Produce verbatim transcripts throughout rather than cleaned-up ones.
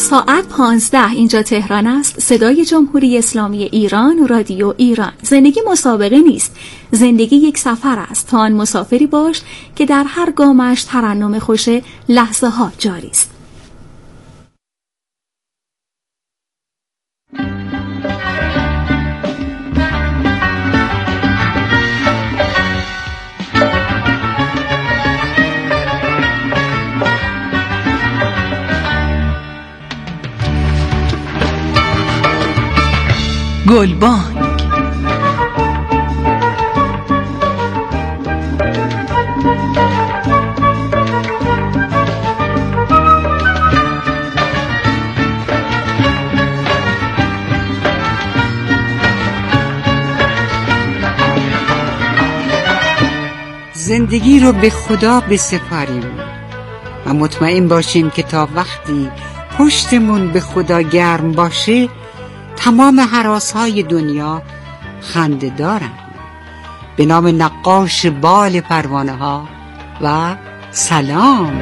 ساعت پانزده اینجا تهران است. صدای جمهوری اسلامی ایران، رادیو ایران. زندگی مسابقه نیست، زندگی یک سفر است. تا آن مسافری باش که در هر گامش ترنم خوش لحظه ها جاری است. گلبانگ. زندگی رو به خدا بسپاریم و مطمئن باشیم که تا وقتی پشتمون به خدا گرم باشه تمام هراس‌های دنیا خنده دارن. به نام نقاش بال پروانه ها و سلام.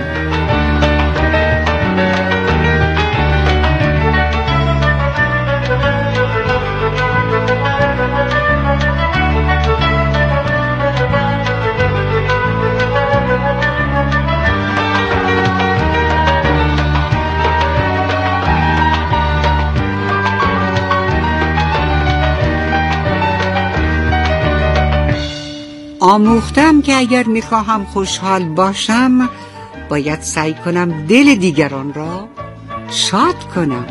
آموختم که اگر میخواهم خوشحال باشم باید سعی کنم دل دیگران را شاد کنم.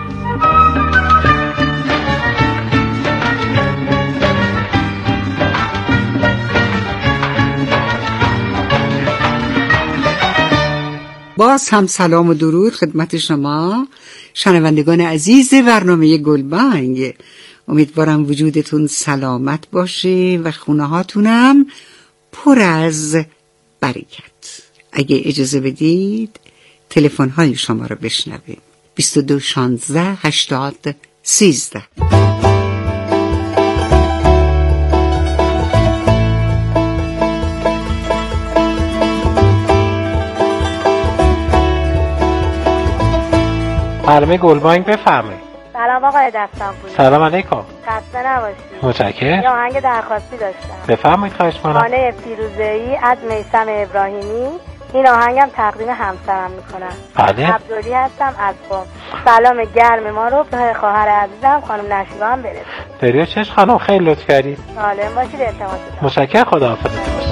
باز هم سلام و درود خدمت شما شنوندگان عزیز برنامه گلبانگ. امیدوارم وجودتون سلامت باشه و خونه هاتونم پر از برکت. اگه اجازه بدید تلفن های شما رو بشنویم. بیست و دو شانزده هشتاد سیزده. برنامه گلبانگ بفرمایید. سلام آقای دستانپوری. سلام علیکم. خسته نباشید. متشکرم. یه آهنگ درخواستی داشتم. بفرمایید. خواهش می‌کنم. خانه فیروزه‌ای از میثم ابراهیمی. این آهنگم تقدیم همسرم میکنم. بله. عبدولی هستم از قم. سلام گرم ما رو به خواهر عزیزم خانم نشیبا هم برسونید. دریا چش خانم خیلی لطف کردید. سالم باشید. التماس دارم. متشکرم. خداحافظ.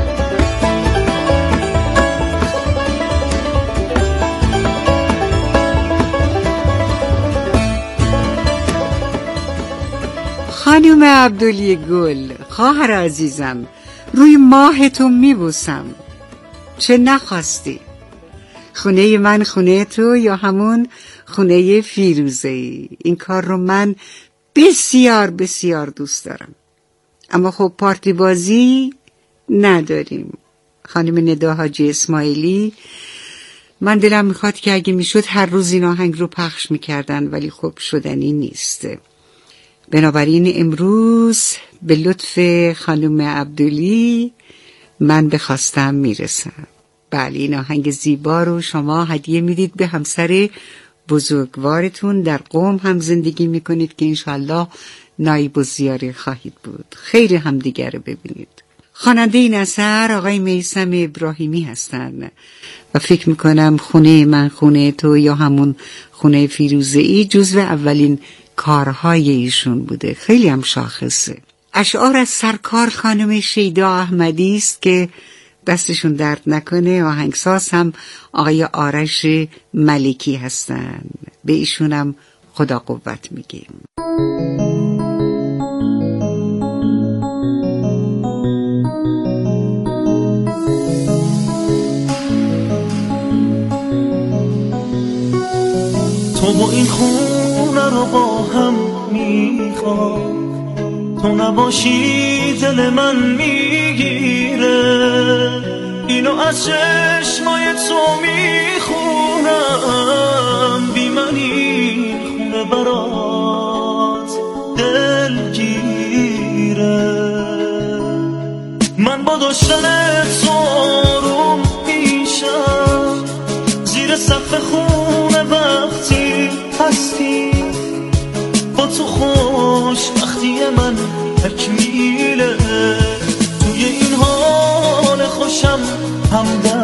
خانم عبدولی گل، خواهر عزیزم، روی ماهتو میبوسم. چه نخواستی؟ خونه من خونه تو یا همون خونه فیروزه‌ای؟ این کار رو من بسیار بسیار دوست دارم. اما خب پارتی بازی نداریم. خانم ندا حاجی اسماعیلی، من دلم میخواد که اگه میشد هر روز این آهنگ رو پخش میکردن، ولی خب شدنی نیست. بنابراین امروز به لطف خانم عبدولی من به خواستم میرسم. بله، این آهنگ زیبا رو شما هدیه میدید به همسر بزرگوارتون. در قم هم زندگی میکنید که انشالله نایب و زیاره خواهید بود. خیر همدیگر رو ببینید. خواننده این اثر آقای میثم ابراهیمی هستن و فکر میکنم خونه من خونه تو یا همون خونه فیروزه‌ای جزو اولین کارهای ایشون بوده. خیلی هم شاخصه. اشعار از سرکار خانم شیدا احمدی است که دستشون درد نکنه. آهنگساز هم آقای آرش ملکی هستن. به ایشونم خدا قوت میگیم. تو با این خونه رو با هم میخوام، تو نباشی دل من میگیره. اینو از چشمای تو میخونم، بی من این خونه برات دلگیره. من با داشتن تو آروم میشم، زیر سقف خونه وقتی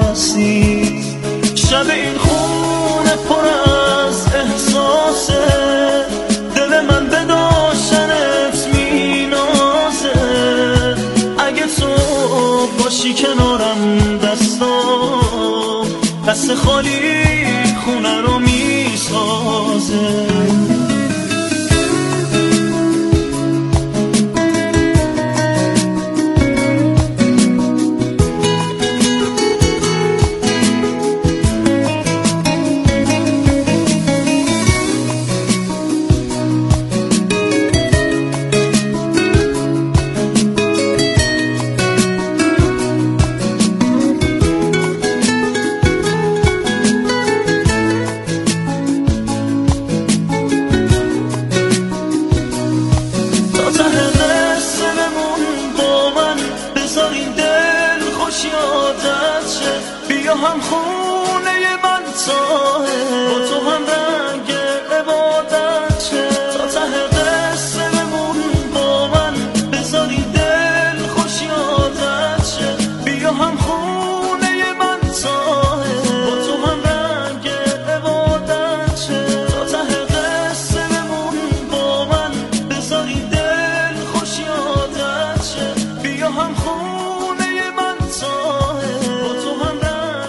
هستی. شب این خونه پر از احساسه، دل من به داشتنت مینازه. اگه تو باشی کنارم دستام دست خالی خونه رو میسازه. هم خونه من تاهه، با تو هم رنگ عبادت شه. تا ته قصه بمون با من، بذاری دل خوش یادت شه. بیا هم خونه من تاهه، با تو هم رنگ عبادت شه. تا ته قصه بمون با من، بذاری دل خوش یادت شه. بیا هم خونه من تاهه، با تو هم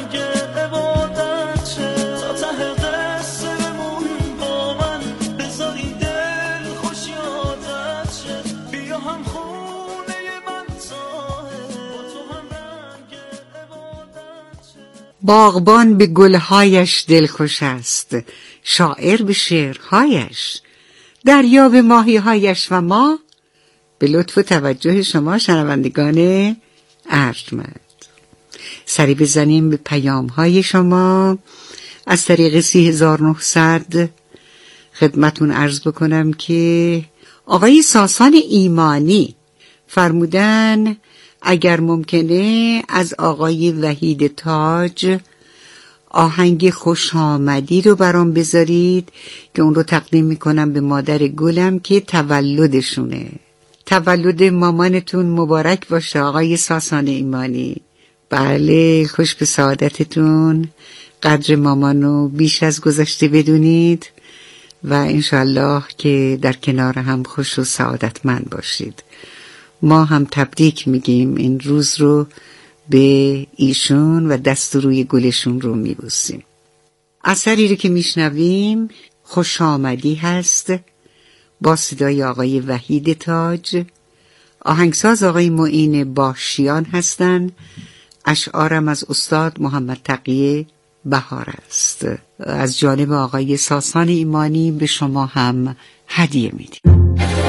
باغبان به گلهایش دلخوش است، شاعر به شعرهایش، دریا به ماهیهایش و ما به لطف و توجه شما شنوندگان ارجمند. سری بزنیم به پیام‌های شما از طریق سی هزار و نهصد. خدمتون عرض بکنم که آقای ساسان ایمانی فرمودن اگر ممکنه از آقای وحید تاج آهنگ خوش آمدی رو برام بذارید که اون رو تقدیم میکنم به مادر گلم که تولدشونه. تولد مامانتون مبارک باشه آقای ساسان ایمانی. بله، خوش به سعادتتون. قدر مامانو بیش از گذشته بدونید و انشالله که در کنار هم خوش و سعادتمند باشید. ما هم تبریک میگیم این روز رو به ایشون و دست روی گلشون رو میبوسیم. اثری رو که میشنویم خوش آمدی هست با صدای آقای وحید تاج. آهنگساز آقای معین باشیان هستن. اشعارم از استاد محمد تقی بهار است. از جانب آقای ساسان ایمانی به شما هم هدیه میدیم.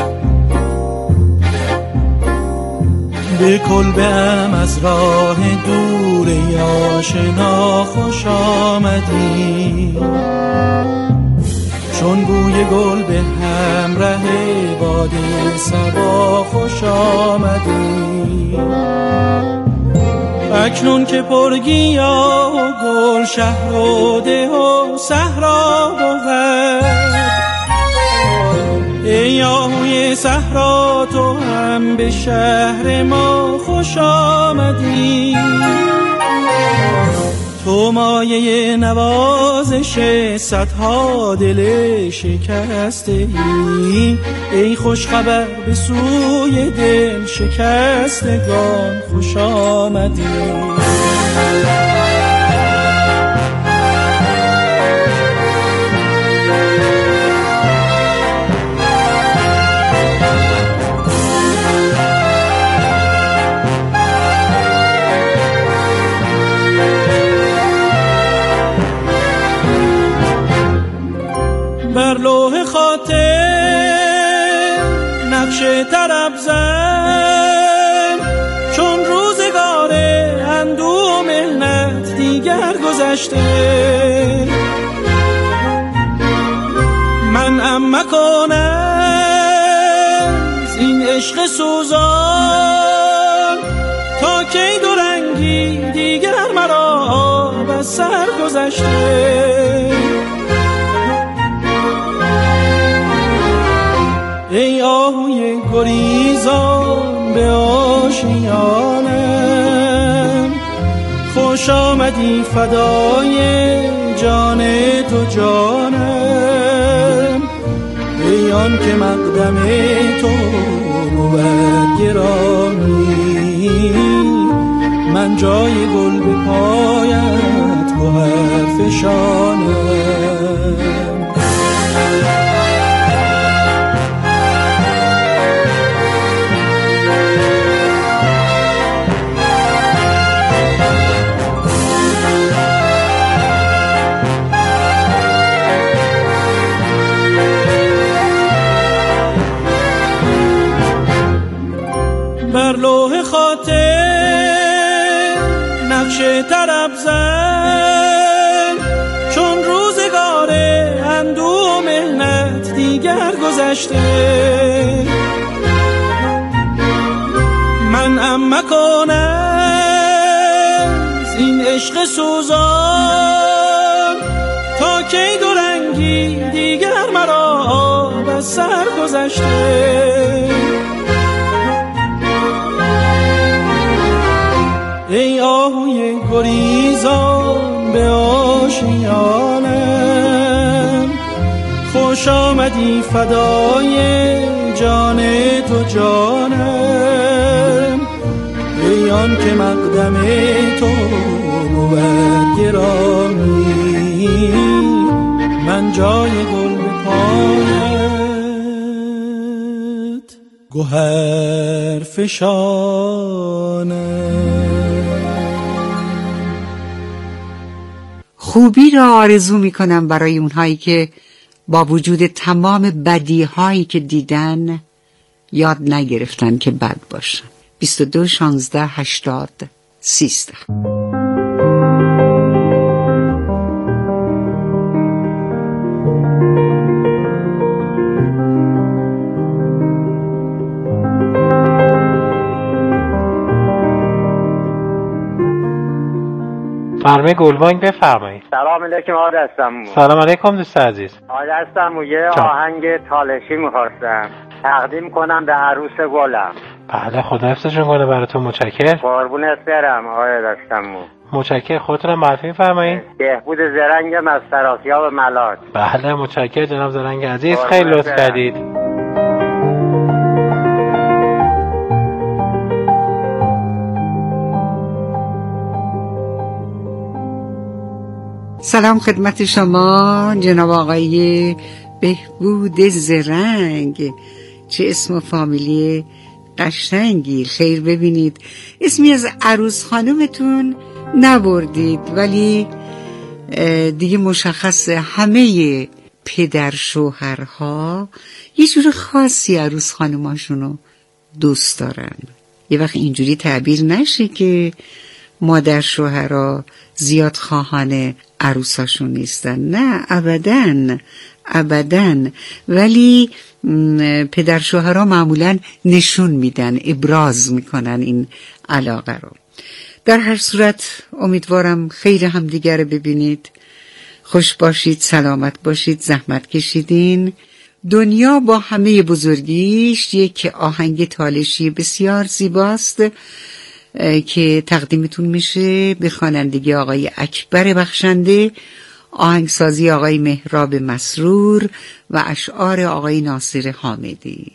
به کلبه‌ام از راه دور آشنا خوش آمدی، چون بوی گل به همراه باد صبا خوش آمدی. اکنون که پرگیا و گل شهر و ده و صحرا بود، ای آهوی صحرا تو هم به شهر ما خوش آمدی. تو مایه نوازش صدها دل شکسته ای، ای خوش خبر به سوی دل شکستگان خوش آمدی. بر لوح خاطر نقش طرب زن، چون روزگار اندوه مهنت دیگر گذشته. من ام مکنم این عشق سوزان، تا کی دو رنگی دیگر مرا آب از سر گذشته. ای آهوی گریزان به آشیانم، خوش خوش آمدی فدای جان تو جانم، ای آن که مقدم تو بود گرامی، من جای گل به پایت گوهر فشانم. بر لوح خاطر نقش طرب زن، چون روزگار اندوه و محنت دیگر گذشته، من ام مکنم این عشق سوزان، تا کی دو رنگی دیگر مرا آب از سر گذشته. ای آهوی گریزان به آشیانم، خوش آمدی فدای جان تو جانم، ای آن که مقدم تو بود گرامی، من جای گل به پایت گوهر فشانم. خوبی را آرزو می کنم برای اونهایی که با وجود تمام بدیهایی که دیدن یاد نگرفتن که بد باشن. بیست و دو شانزده هشتاد سیزده. فرمه گلبانگ بفرمایید. سلام علیکم آقا دستمو. سلام علیکم دوست عزیز. آقا دستمو یه آهنگ تالشی می‌خواستم تقدیم کنم به عروس گلم. بله خدا حفظشون کنه براتون. متشکرم. قربونت برم آقا دستمو. متشکرم. خودتون معرفی می‌فرمایید؟ بهبود زرنگم از سرافیاب ملات. بله متشکرم جناب زرنگ عزیز، خیلی لطف کردید. سلام خدمت شما جناب آقای بهبود زرنگ. چه اسم و فامیلی قشنگی. خیر ببینید اسمی از عروس خانومتون نبردید، ولی دیگه مشخصه همه پدر شوهرها یه جور خاصی عروس خانوماشونو دوست دارن. یه وقت اینجوری تعبیر نشه که مادر شوهرها زیاد خواهان عروساشون نیستن، نه ابداً ابداً، ولی پدر شوهرها معمولاً نشون میدن، ابراز میکنن این علاقه رو. در هر صورت امیدوارم خیر همدیگر رو ببینید. خوش باشید، سلامت باشید، زحمت کشیدین. دنیا با همه بزرگیش یک آهنگ تالشی بسیار زیباست که تقدیمتون میشه به خوانندگی آقای اکبر بخشنده، آهنگسازی آقای مهراب مسرور و اشعار آقای ناصر حامدی.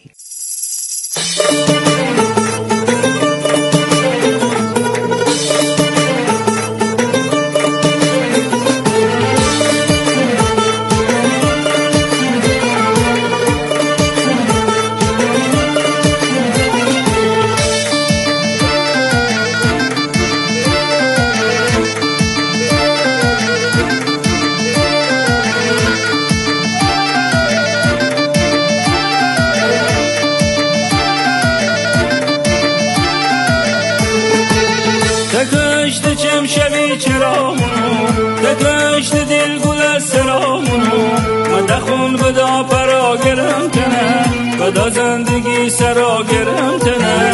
شبی چرامونو تکشت دل گل از سرامونو من دخون بدا پرا گرم کنه بدا زندگی سرا گرم کنه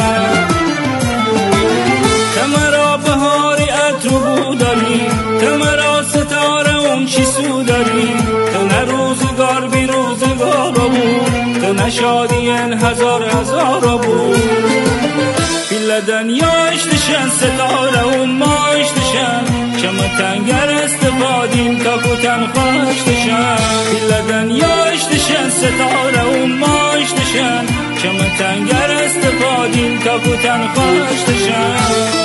تمرا بهاری اترو بوداری تمرا ستاره اون چی سو داری تو نه روزگار بی روزگار بود تو نه شادی این هزار هزار بود دنیا اشتشن ستاره و ما اشتشن چما تنگر استفادیم تا کتن خواشتشن بیلدن یاشتشن ستاره و ماشتشن چما تنگر استفادیم تا کتن خواشتشن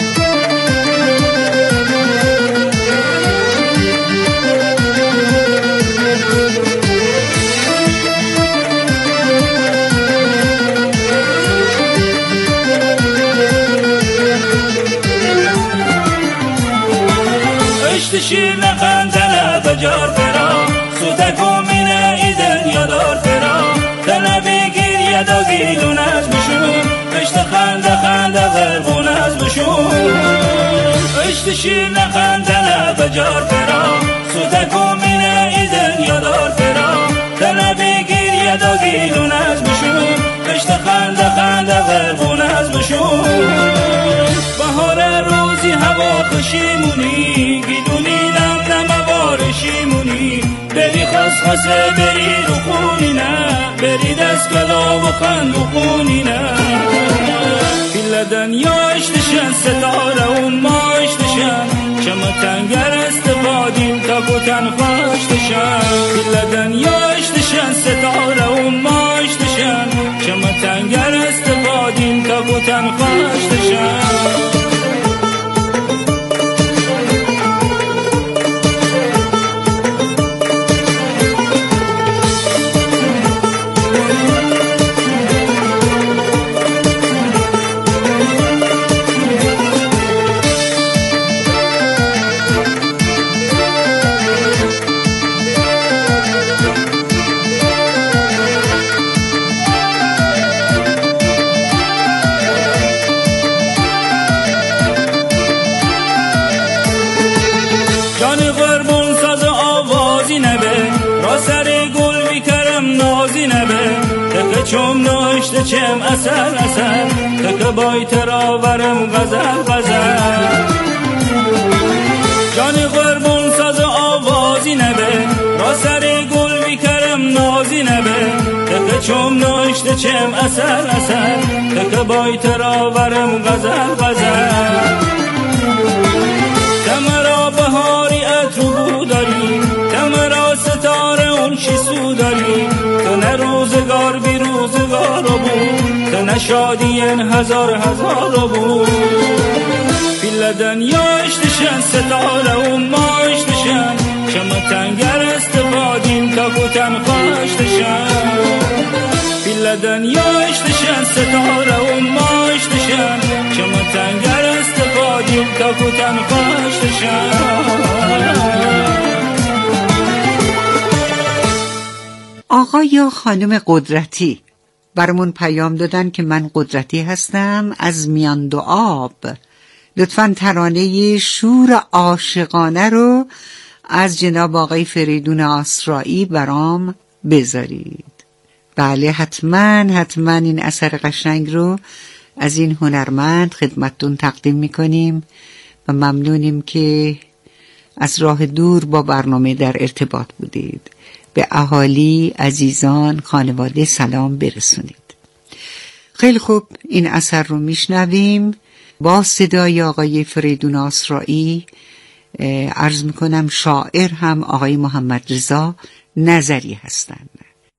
شیر نخندنه بجار فرا سوتکو مینه ایدن یادار فرا دنه بگیر یدا گیلون از بشون اشت خنده خنده غربون از بشون اشت شیر نخندنه بجار فرا سوتکو مینه ایدن یادار فرا دنه بگیر یدا گیلون از بشون اشت خنده خنده غربون از بشون بهار روزی هوا خوشیمونی گیلونی نم نم وارشیمونی بری خاص خاصه بری رو خونی نه بری دست کلا و خند و خونی نه بیلدن یاشتشن ستاره و ماشتشن چما تنگر استفادیم تا کتن خواشتشن بیلدن یاشتشن ستاره و ماشتشن چما تنگر استفادیم تا کتن خواشتشن چوم نوشته چم اثر اثر تک بای تراورم غزل غزل جان قربون ساز آوازی نبه را سر گل بیکرم نازی نبه تک چوم نوشته چم اثر اثر تک بای تراورم غزل غزل تمرا بهاری اترو داری تمرا ستاره اون چی سو داری تو نه روزگار بی روزگار بود تو نه شادی هزار هزار بود بیلدن یاشتشن ستاره و ماشتشن چما تنگر استفادیم تا کتن خواشتشن بیلدن یاشتشن ستاره و ماشتشن چما تنگر استفادیم تا کتن خواشتشن آقا یا خانم قدرتی برامون پیام دادن که من قدرتی هستم از میان دو آب، لطفاً ترانه شور عاشقانه رو از جناب آقای فریدون آسرایی برام بذارید. بله حتماً حتماً این اثر قشنگ رو از این هنرمند خدمتتون تقدیم میکنیم و ممنونیم که از راه دور با برنامه در ارتباط بودید. به اهالی، عزیزان، خانواده سلام برسونید. خیلی خوب، این اثر رو میشنویم با صدای آقای فریدون آسرایی. عرض میکنم شاعر هم آقای محمد رضا نظری هستند.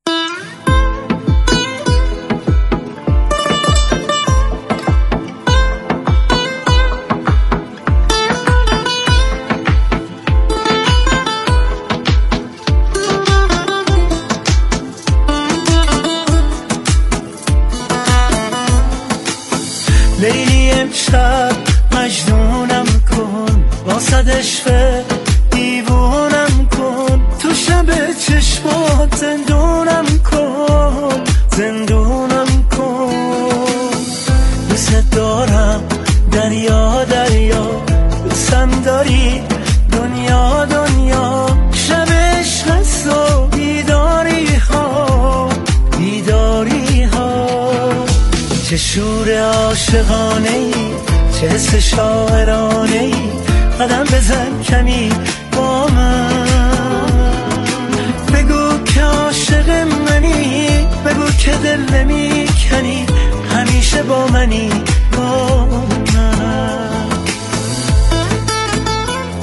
لیلی امشب مجنونم کن با صد عشق دیوونم کن تو شب چشمات زندونم کن زندونم کن دوست دارم دریا دریا دوستم داری دنیا دنیا شب عشق هست و بیداری ها بیداری ها چه شور عاشقانه ای چه حس شاعرانه ای قدم بزن کمی با من بگو که عاشق منی بگو که دل نمی کنی همیشه با منی با من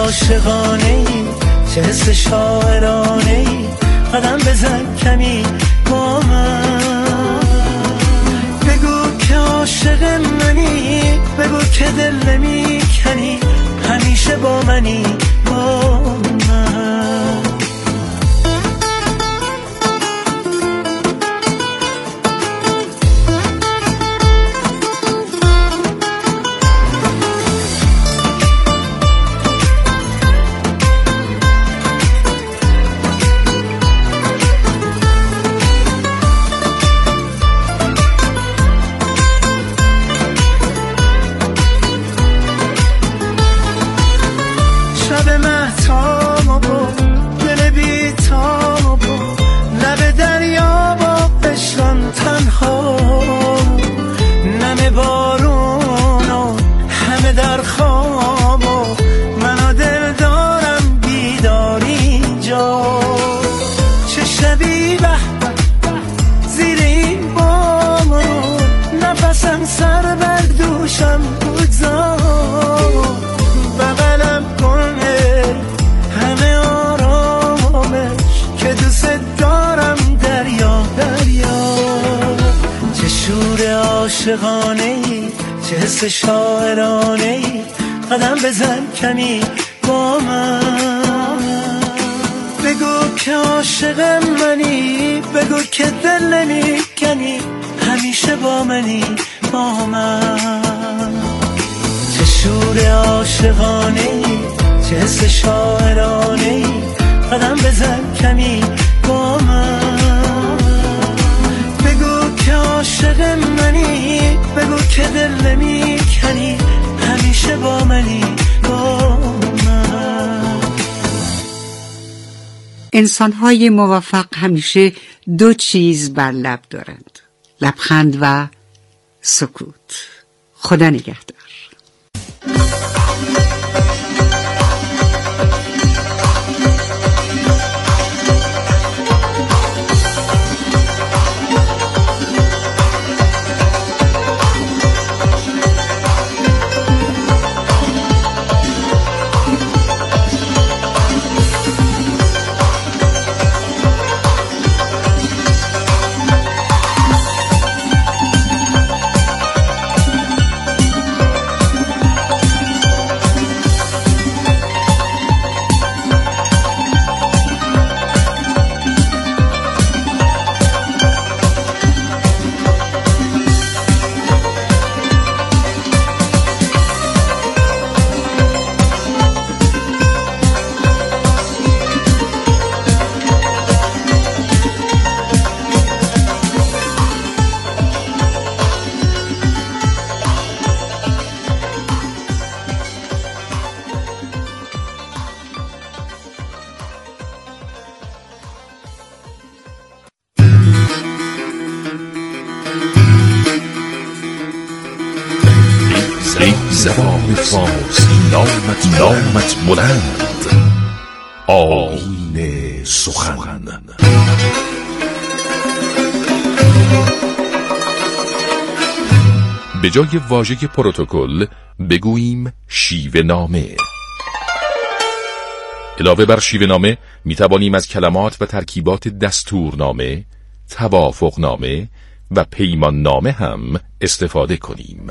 عاشقانه ای، چه حس شاعرانه ای، قدم بزن کمی با من. بگو که عاشق منی، بگو که دل نمی کنی، همیشه با منی با من. عاشقانه ای، چه حس شاعرانه ای، قدم بزن کمی با من. بگو که عاشق منی، بگو که دل نمی کنی، همیشه با منی با من. چه شور عاشقانه ای، چه حس شاعرانه ای، قدم بزن کمی با من. بگو که عاشق منی، بگو که دل نمی کنی، همیشه با منی با من. انسان‌های موفق همیشه دو چیز بر لب دارند: لبخند و سکوت. خدا نگهدار. زبان فارسی نامت نامت بلند، آیین سخن. به جای واژه پروتکل بگوییم شیوه نامه. علاوه بر شیوه نامه می توانیم از کلمات و ترکیبات دستورنامه، توافقنامه و پیمان نامه هم استفاده کنیم.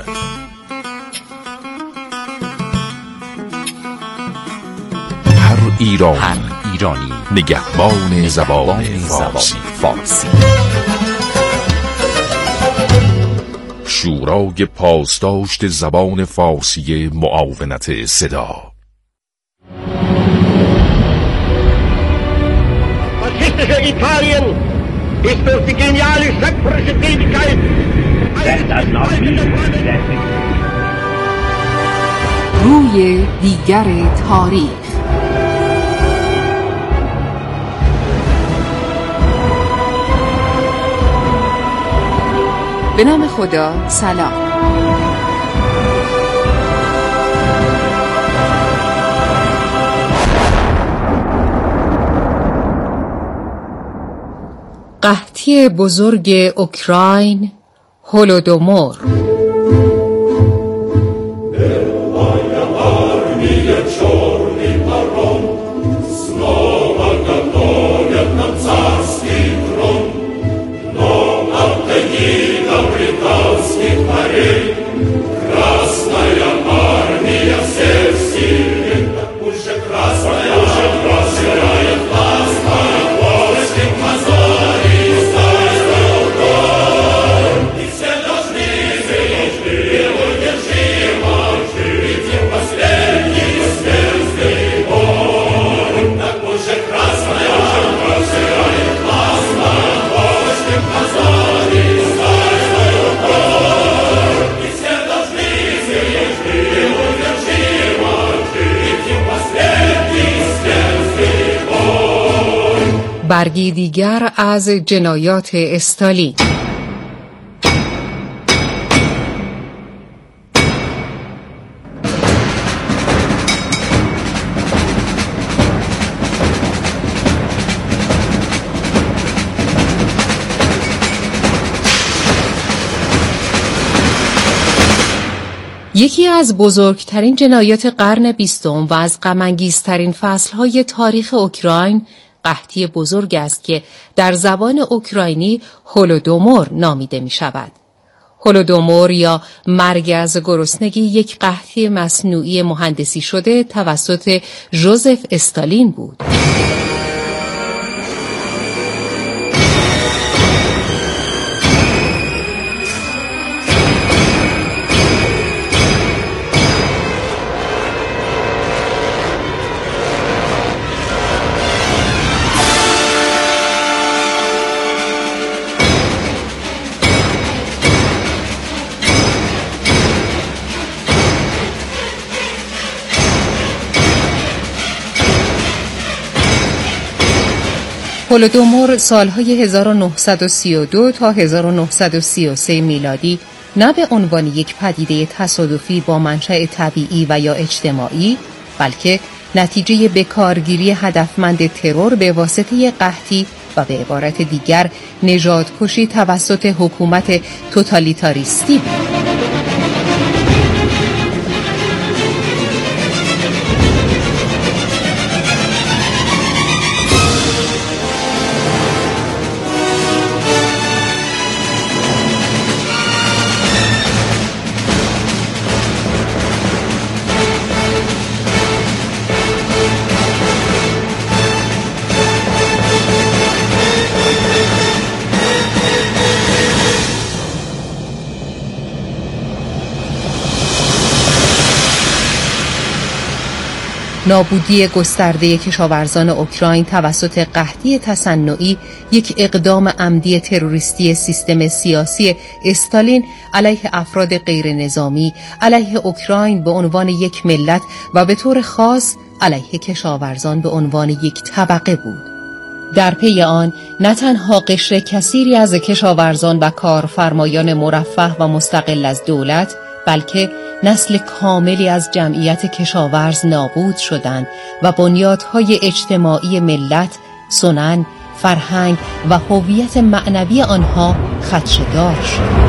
هر ایران هر ایرانی نگهبان زبان فارسی. فارسی شورای پاسداشت زبان فارسی معاونت صدا. Faschistische Italien ist durch die geniale schöpferische Tätigkeit روی دیگر تاریخ. به نام خدا. سلام. قحطی بزرگ اوکراین، هولودومور. Armii czarnej برگی دیگر از جنایات استالین. یکی از بزرگترین جنایات قرن بیستم و از غم‌انگیزترین فصلهای تاریخ اوکراین قحطی بزرگ است که در زبان اوکراینی هولودومور نامیده می شود. هولودومور یا مرگ از گرسنگی یک قحطی مصنوعی مهندسی شده توسط ژوزف استالین بود. هولودومور سالهای هزار و نهصد و سی و دو تا هزار و نهصد و سی و سه میلادی نه به عنوان یک پدیده تصادفی با منشأ طبیعی و یا اجتماعی، بلکه نتیجه بکارگیری هدفمند ترور به واسطه قحطی و به عبارت دیگر نژادکشی توسط حکومت توتالیتاریستی بود. نابودی گسترده کشاورزان اوکراین توسط قحطی تصنعی یک اقدام عمدی تروریستی سیستم سیاسی استالین علیه افراد غیر نظامی، علیه اوکراین به عنوان یک ملت و به طور خاص علیه کشاورزان به عنوان یک طبقه بود. در پی آن نه تنها قشر کثیری از کشاورزان و کارفرمایان مرفه و مستقل از دولت، بلکه نسل کاملی از جمعیت کشاورز نابود شدند و بنیادهای اجتماعی ملت، سنن، فرهنگ و هویت معنوی آنها خدشه‌دار شد.